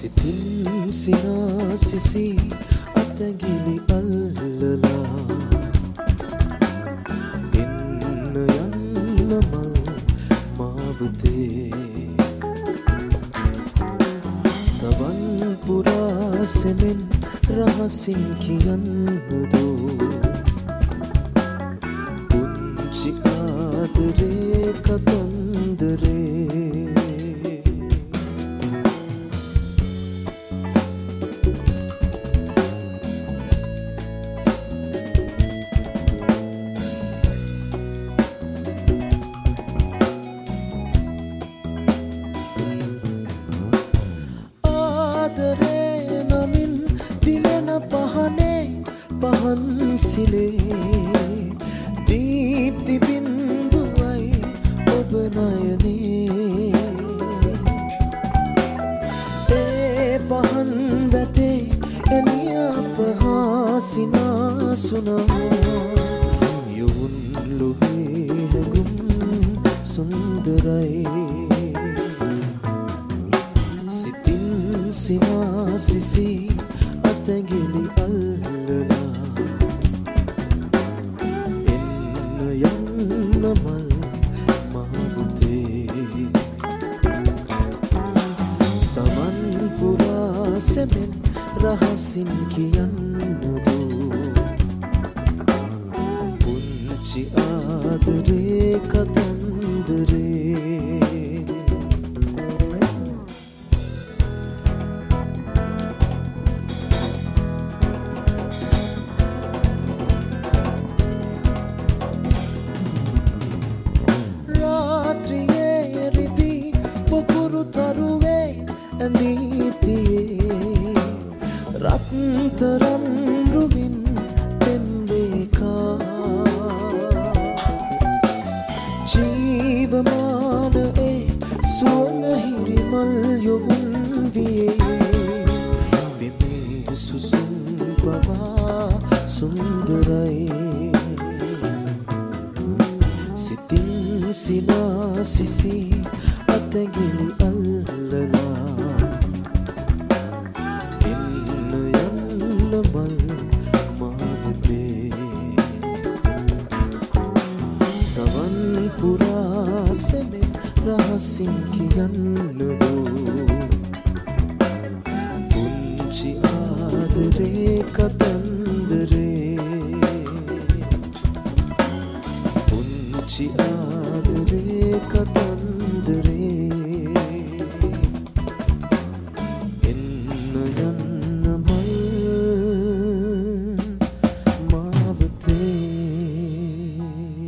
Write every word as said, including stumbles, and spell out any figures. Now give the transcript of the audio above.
සිතින් සිනාසිසි අතැගිලි අල්ලලා එන්න යන්න මල් මාවතේ සවන් පුරා සෙමෙන් රහසින් කියන්නදෝ පුංචි ආදරේ කතන්දරේ පහන් සිලේ දීප්ති බින්දුවයි ඔබ නයනේ ඒ පහන් වැටේ එළිය පහා සිනාසුනා යොවුන් ලොවේ හැඟුම් සුන්දරයි සිතින් සිනාසිසි අතැගිලි අල්ලලා මල් මාවතේ සමන් පුරා සෙමෙන් රහසින් කියන්නදෝ පුංචි ආදරේ කතන්දරේ නීතියේ රත්තරන් රුවින් පෙම්බේකා ජීවමාන ඒ සුවඳහිරි මල් යොවුන් වියේ බිමේ සුසුම් පවා සුන්දරයි සිතින් සිනාසිසි අතැගිලි අල්ලලා මල් මාවතේ සවන් පුරා සෙමෙන් රහසින් කියන්නදෝ පුංචි ආදරේ කතන්දරේ පුංචි ආදරේ කතන්දරේ